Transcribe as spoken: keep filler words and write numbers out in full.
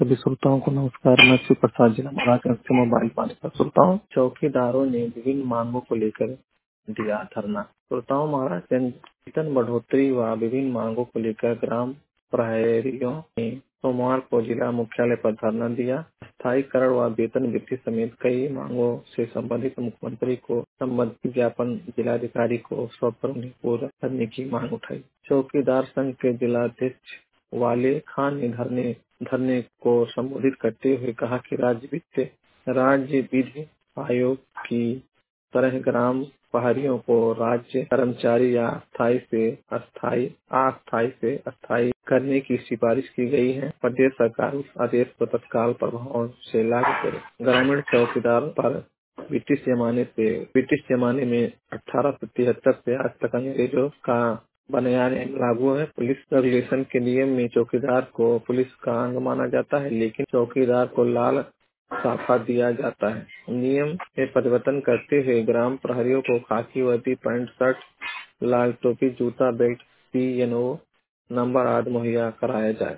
सभी श्रोताओं को नमस्कार। मैं शिव प्रसाद जिला महाराजगंज से मोबाइल पाने का श्रोताओं चौकीदारों ने विभिन्न मांगों को लेकर दिया धरना। श्रोताओं महाराजगंज वेतन बढ़ोतरी व विभिन्न मांगों को लेकर ग्राम प्रहरियों ने सोमवार को जिला मुख्यालय पर धरना दिया। स्थायीकरण व वेतन वृद्धि समेत कई मांगों से संबंधित मुख्यमंत्री को संबंधित ज्ञापन जिलाधिकारी को सौंपकर उन्हें पूरा करने की मांग उठाई। चौकीदार संघ के जिलाध्यक्ष वाले खान ने धरने धरने को संबोधित करते हुए कहा कि राज्य वित्त राज्य विधि आयोग की तरह ग्राम प्रहरियों को राज्य कर्मचारी या स्थायी से अस्थायी अस्थायी से अस्थायी करने की सिफारिश की गई है। प्रदेश सरकार उस आदेश को तत्काल प्रभाव से लागू करे। ग्रामीण चौकीदार पर ब्रिटिश जमाने से ब्रिटिश जमाने में अठारह सौ तिहत्तर से आज तक अंग्रेजों का बयान लागू है। पुलिस रेगुलेशन के नियम में चौकीदार को पुलिस का अंग माना जाता है, लेकिन चौकीदार को लाल साफा दिया जाता है। नियम में परिवर्तन करते हुए ग्राम प्रहरियों को खाकी वर्दी, पैंट शर्ट, लाल टोपी, जूता, belt, P N O number आदि मुहैया कराया जाए।